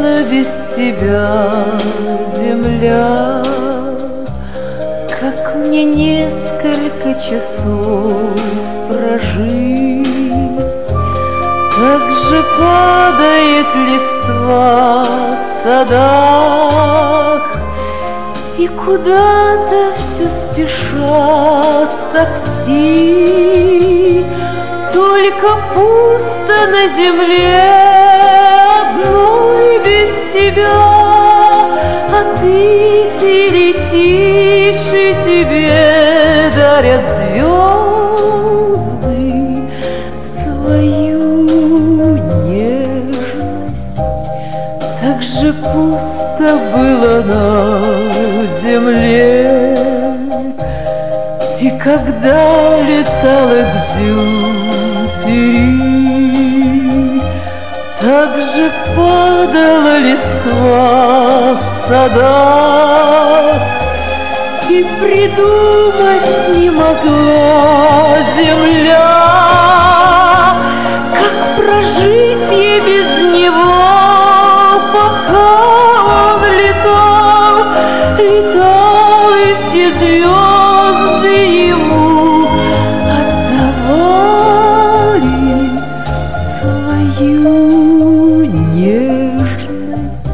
опустела без тебя земля. Как мне несколько часов прожить? Как же падает листва в садах, и куда-то все спешат такси. Только пусто на земле одной без тебя, а ты летишь, и тебе дарят звезды свою нежность. Так же пусто было на земле, и когда летал Экзюпери, так же падала листва в садах, и придумать не могла земля, как прожить ей без него, пока он летал, летал, и все звезды ему отдавали свою нежность.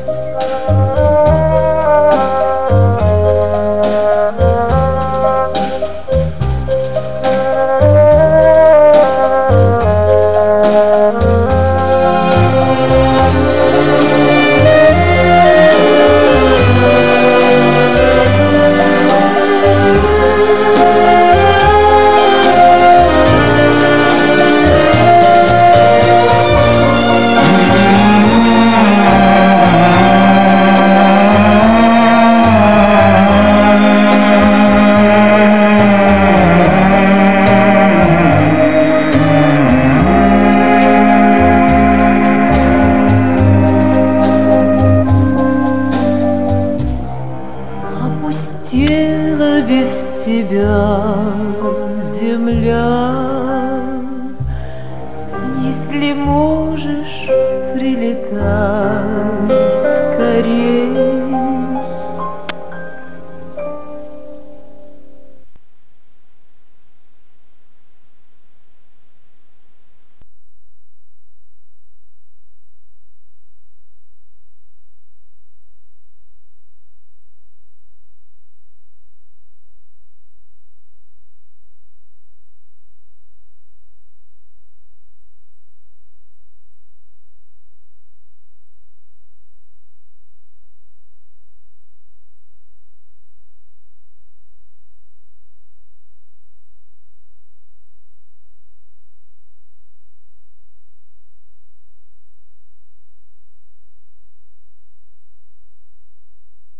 Опустела без тебя земля. Если можешь, прилетай скорей.